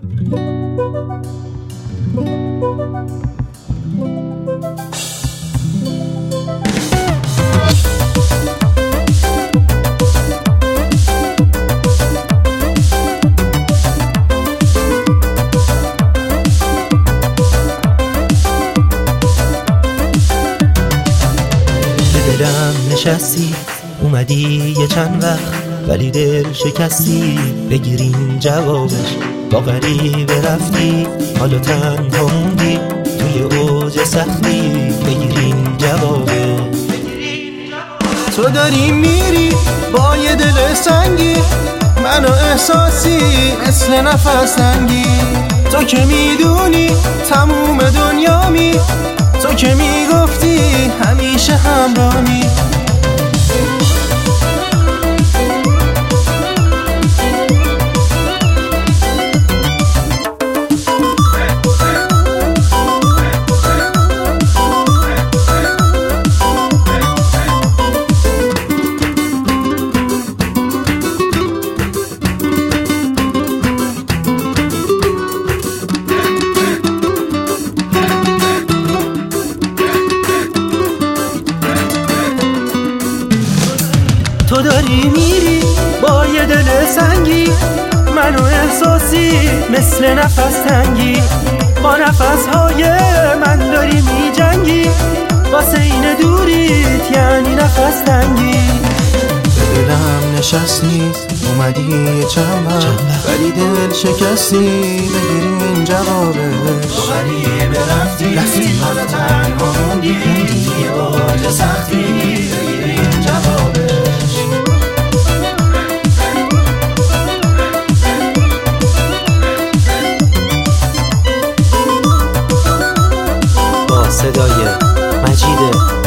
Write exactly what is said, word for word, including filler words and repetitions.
نشستی اومدی یه چند وقت ولی دل شکستی، بگیرین جوابش با غریبه رفتی، حالا تنها موندی توی اوج سختی، بگیرین جوابش. تو داری میری با یه دل سنگی، منو احساسی مثل نفس تنگی، تو که میدونی تموم دنیامی، تو که میگفتی همیشه همراهمی. تو داری میری با یه دل سنگی، منو احساسی مثل نفس تنگی، با نفسهای من داری میجنگی، واسه این دوریت یعنی نفس تنگی. به دلم نشستی اومدی یه چند وقت ولی دل شکستی، بگیرین جوابش. با غریبه رفتی رفتی حالا تنها موندی یه باج سختی، بگیرین جوابش. صدای مجید